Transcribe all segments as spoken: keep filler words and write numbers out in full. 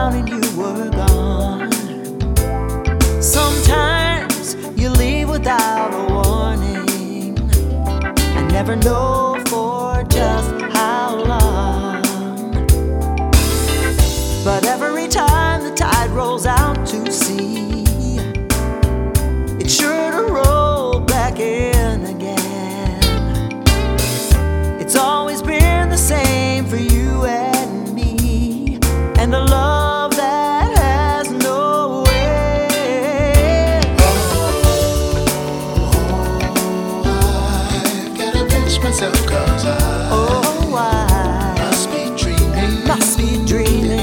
around and you were gone. Sometimes you leave without a warning. I never know for just how long. But every time the tide rolls out to sea, it's sure to roll back in again. It's always been the same for you and me, and a love that has no end. Oh, I've gotta pinch myself 'cause I Oh, I must be dreaming. must be dreaming.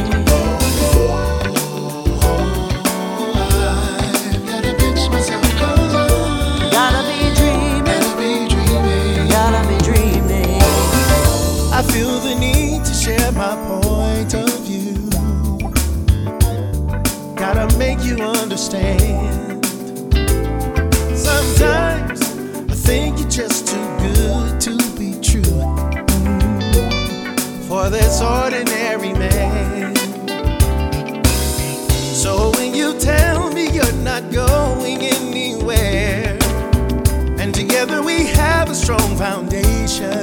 I feel the need to share my point of view. Gotta make you understand. Sometimes I think you're just too good to be true for this ordinary man. So when you tell me you're not going anywhere, and together we have a strong foundation,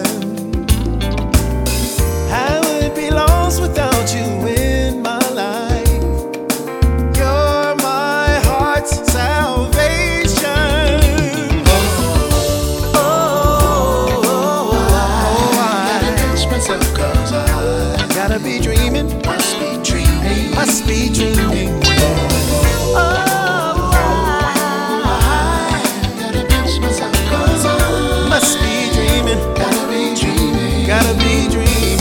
I would be lost without you in my life. You're my heart's salvation. Oh, oh, oh, I gotta pinch myself 'cause I gotta be dreaming. Must be dreaming. Must be dreaming. Oh, I gotta pinch myself 'cause I must be dreaming. Gotta be dreaming. Gotta be dreaming.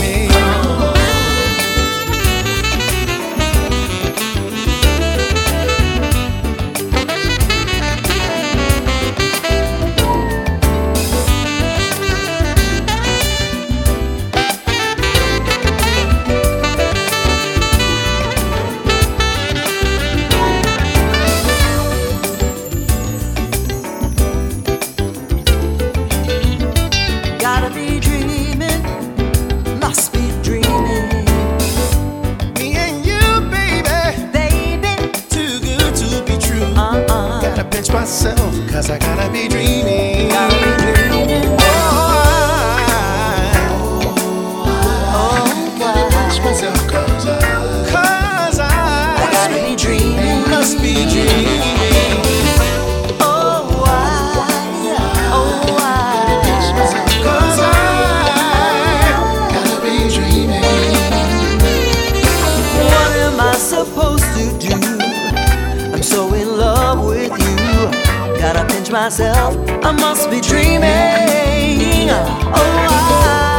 Gotta be dreaming, must be dreaming. Me and you, baby, Baby, too good to be true. uh-uh. Gotta pinch myself, 'cause I gotta be dreaming. Gotta be dreaming. Oh, I, Oh, gotta pinch myself, 'cause I, 'cause I, I gotta be dreaming. must be dreaming. Oh, I, oh, Pinch I. myself, 'cause I, gotta be dreaming. What am I supposed to do? I'm so in love with you. Gotta pinch myself, I must be dreaming. Oh, I